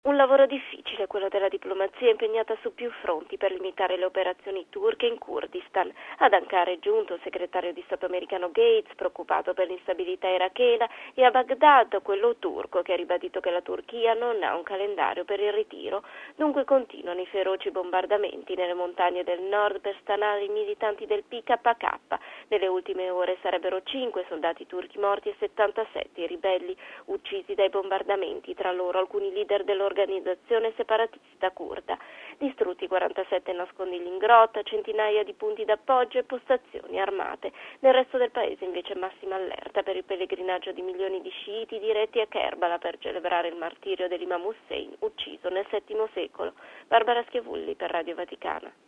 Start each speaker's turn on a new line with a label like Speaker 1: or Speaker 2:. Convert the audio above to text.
Speaker 1: Un lavoro difficile, quello della diplomazia impegnata su più fronti per limitare le operazioni turche in Kurdistan. Ad Ankara è giunto il segretario di Stato americano Gates, preoccupato per l'instabilità irachena, e a Baghdad quello turco, che ha ribadito che la Turchia non ha un calendario per il ritiro. Dunque continuano i feroci bombardamenti nelle montagne del nord per stanare i militanti del PKK. Nelle ultime ore sarebbero 5 soldati turchi morti e 77 i ribelli uccisi dai bombardamenti, tra loro alcuni leader dell'organizzazione separatista curda. Distrutti 47 nascondigli in grotta, centinaia di punti d'appoggio e postazioni armate. Nel resto del paese invece massima allerta per il pellegrinaggio di milioni di sciiti diretti a Kerbala per celebrare il martirio dell'Imam Hussein, ucciso nel VII secolo. Barbara Schiavulli per Radio Vaticana.